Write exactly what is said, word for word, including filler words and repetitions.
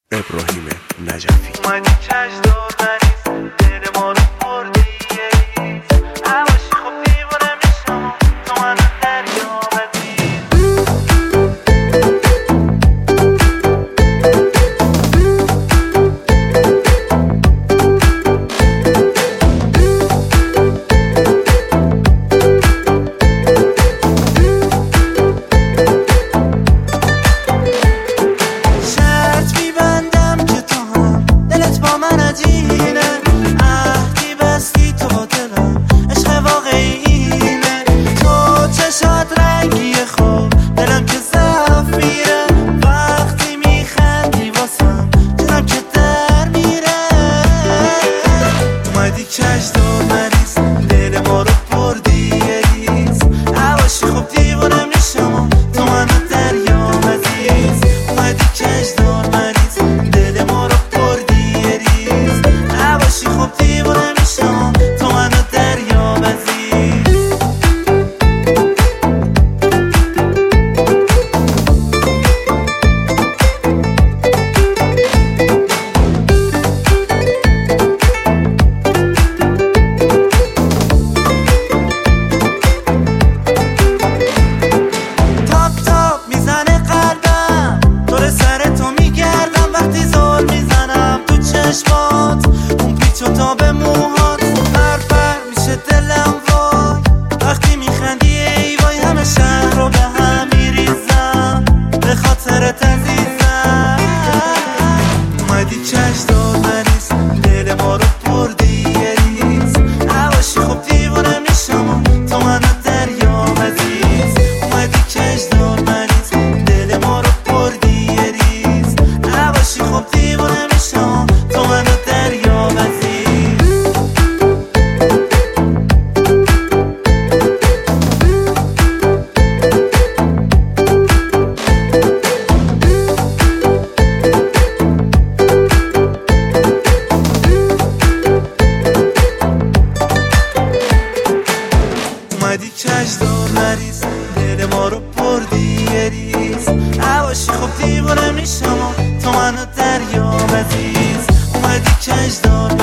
ابراهیم نجفی. اومدی کشدار مریض دل ما رو بردی یه ریز عواشی خب دیوانه میشم تو منو دریا بدی. شرط میبندم که تو هم دلت با من عجینه، عهدی بستی تو با دلم عشق واقعی اینه. تو چشات رنگی خوب دلم که ضعف میره، وقتی میخندی واسم دلم که در میره. اومدی کشدار مریض دل ما رو بردی یه ریز عواشی خوب دیوانه میشم تو منو دریام عزیز. اومدی کشدار مریض دل ما رو بردی یه ریز عواشی خوب دیوانه میشم تو منو دریام عزیز. تاپ تاپ میزنه قلبم دور سر تو میگردم، وقتی زل میزنم تو چشمات اون پیچ و تاب موهات پر پر میشه دلم وای. وقتی میخندی ای وای همه شهر رو به هم میریزم به خاطرت عزیزم. اومدی کشدار مریض دل ما رو بردی یه ریز عواشی خوب دیوانه میشم تو منو دریام عزیز. اومدی کشدار مریض دل ما رو بردی یه ریز عواشی خوب دیوانه میشم تو منو دریام عزیز. اومدی کشدار مریض دل ما رو بردی یه ریز عواشی خوب دیوانه میشم تو منو دریام عزیز. اومدی کشدار